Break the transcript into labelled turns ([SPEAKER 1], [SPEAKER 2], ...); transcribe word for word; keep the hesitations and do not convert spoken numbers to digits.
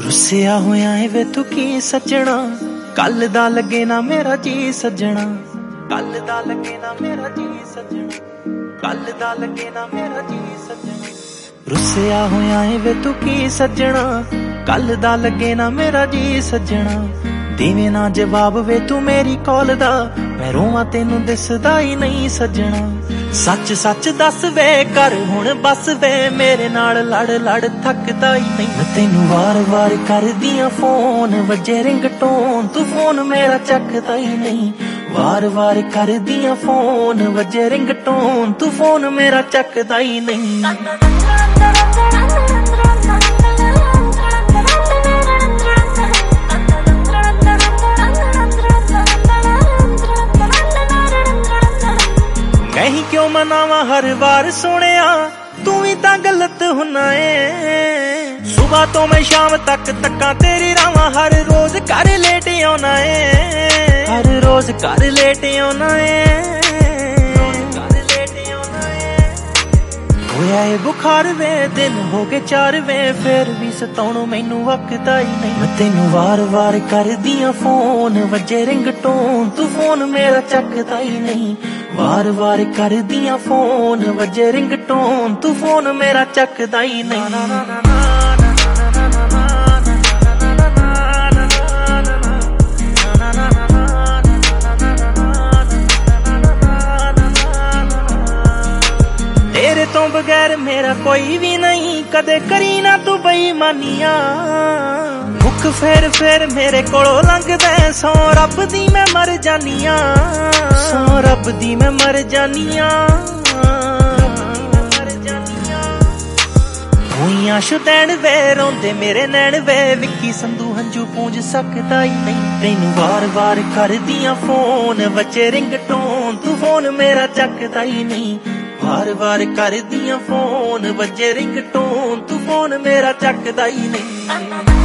[SPEAKER 1] रुसिया होया है वे तू की सजना, कल दा लगे ना मेरा जी सजना, कल दा लगे ना मेरा जी सजना, कल दा लगे ना मेरा जी सजना। रुसिया होया है वे तू की सजना, कल दा लगे ना मेरा जी सजना। देवे ना जवाब वे तू मेरी कॉल दा, मैं रोवां तेनू दिसदा ही नहीं सजना। सच सच दस वे कर हुण बस वे, मेरे नाल लड़ लड़ थकदा ही नहीं। मैं तेनू वार वार कर दियां फोन, वजे रिंगटोन तू फोन मेरा चकदा ही नहीं। वार वार कर दियां फोन, वजे रिंगटोन तू फोन मेरा चकदा ही नहीं। नहीं क्यों मनावा हर बार सुनिया, तू ही तां गलत हुना है। सुबह तो मैं शाम तक तक्का तेरी रावा, हर रोज कर लेट आना है, हर रोज कर लेट आना है। होया है बुखार वे दिन हो गए चार वे, फिर भी सताउणों मैनू वकदा ही नहीं। मैं तेनू वार वार कर दियां फोन, वजे रिंगटोन तू फोन मेरा चकदा ही नहीं। वार वार कर दियां फोन, वजे रिंगटोन तू फोन मेरा चकदा ही नहीं। तेरे तो बगैर मेरा कोई भी नहीं, कदे करी ना तू बेईमानियां। मुख फेर फेर मेरे कोलों लंघदा, सौ रब दी मैं मर जानियां, सौ रब दी मैं मर जानियां। होइयां शुदैन वे रोंदे मेरे नैन वे, विक्की संधू हंजू पूंज सकदा ही नहीं। तैनू वार वार कर दियां फोन, वजे रिंगटोन तू फोन मेरा चकदा ही नहीं। वार वार कर दियां फोन, वजे रिंगटोन तू फोन मेरा चकदा ही नहीं।